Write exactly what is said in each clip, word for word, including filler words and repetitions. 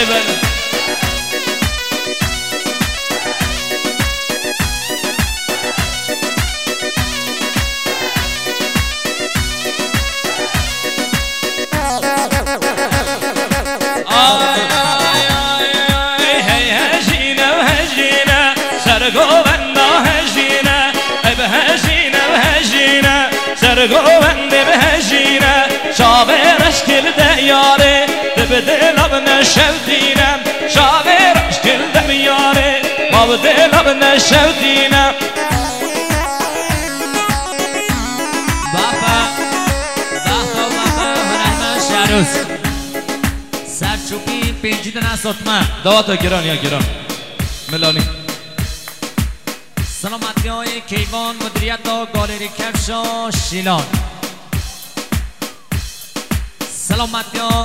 بله بله آی آی آی هی هجینه و هجینه سرگووندا هجینه ای به هجینه و هجینه سرگوونده به هجینه شاورش کلده یاره به دلم نشودینم شاورش کلده یاره ما به دلم نشودینم بابا بابا بابا هنرمند شهروز سرچوبی پنجیدن از سطمه دواتا گران یا گران ملانی سلامتی های کیوان مدیریت دا گالری کفشا شیلان سلامتی ها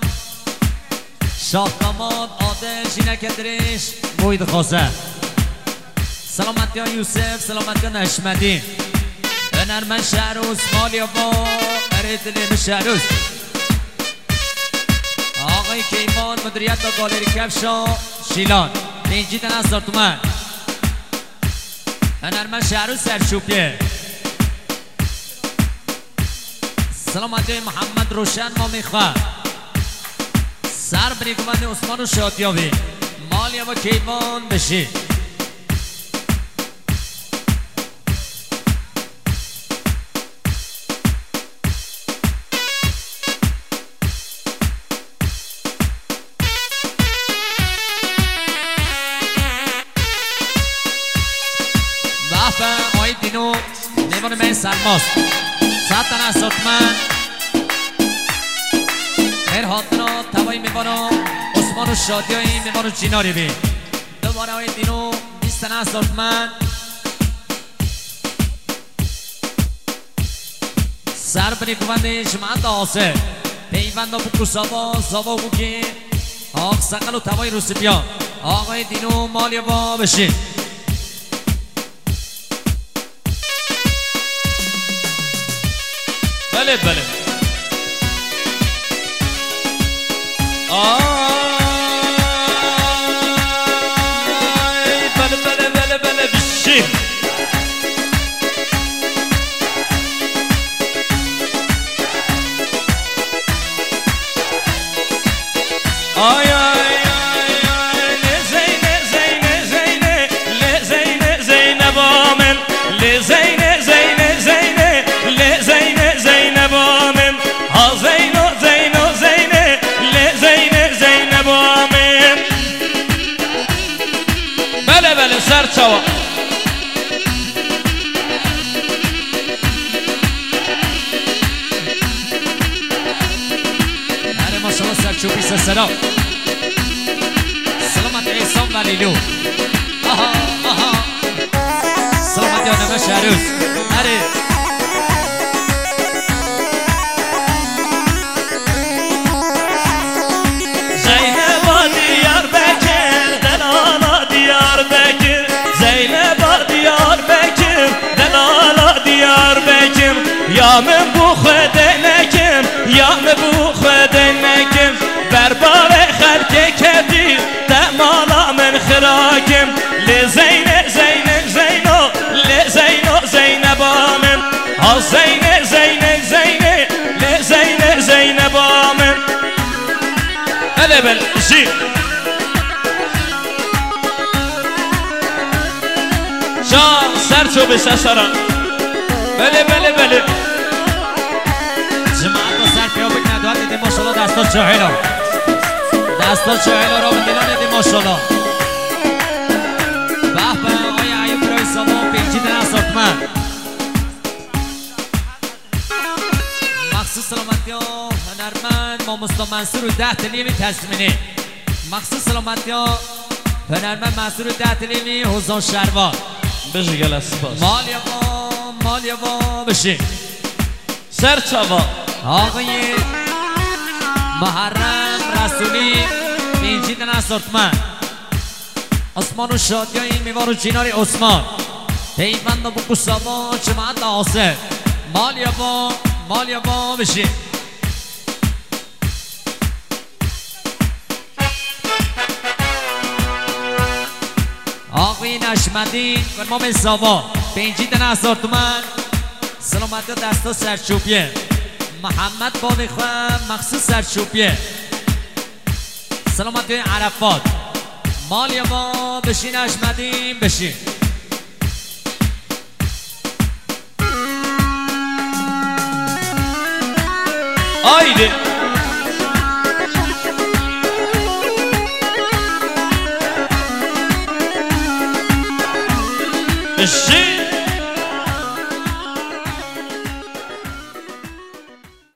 شاه داماد عادل جینک درش موید خواسته سلامتی ها یوسف سلامتی ها نشمدی هنرمند شهروز مالیا با اردلیم شهروز آقای کیوان مدیریت دا گالری کفشا شیلان پنجیدن از تومن هنرمند شهروز سرچوبیه سلامتی محمد روشن ما میخواه سر بریگوند عثمان و شادیابی مالیا و کیوان بشی بحفه آی دینو نیمان من سرماست ساتن از سطمن هر حاطنا توایی میبانو عثمان و شادیایی میبانو جیناری بی دوباره آی دینو بیستن از سطمن سر بری گوونده جمعت آسه پیوند و بکو سابا سابا بوکی آق سقل و توایی روسی بیا آقای دینو مالیا با بشین بله بله آی بله بله بله بله بشی آی آی آی آی لزینه زینه زینه لزینه زینه بامن لزینه زینه زینه لزینه زینه بامن ها زینو زینو زینه لزینه زینه بامن بله بله سر چوا هره ماشالله سرچوبی سسرا سلامت ایسان و لیلو آها آها سلامت یانمه شهروز هره Zeynep diyar Bekir Delala diyar Bekir Zeynep diyar Bekir Delala diyar Bekir Ya min bu xedenekim Ya min bu xedenekim Berbare xerke kedir Demala min xirakim Le Zeyne Zeyne Zeyno Le Zeyno Zeynep amin Ha Zeyne Zeyne Zeyne Le Zeyne Zeynep amin بله بله شیر شاه سر چو به سسران بله بله بله جماعت و سر پیا بکنه دوات دیدیم ماشالله دستا چهیلا دستا چهیلا را بندیلان دیدیم ماشالله بحبه آی عیوب برای سامان پیچیدن از حکمه مخصوص سلامتی ها هنرمند ما مسلم منصور و ده تلیمی تصمینی مخصوص سلامتی ها هنرمند منصور و ده تلیمی حوزان شروان بشه گل اسپاس مالیا با مالیا با بشین سر چوا آقای محرم رسولی پیچیدن از حکمه عثمان و شادیایی میوار و جیناری عثمان پیوند و بکو سابا جماعت آسه مالیا با مالیا با بشین آقای نشمدین و امام زاوا پنجی تن آسارتمان سلامتی دستا سرچوبیه محمد بادی خواه مخصوص سرچوبیه سلامتی عرفات مالی ما بشین نشمدین بشین آیده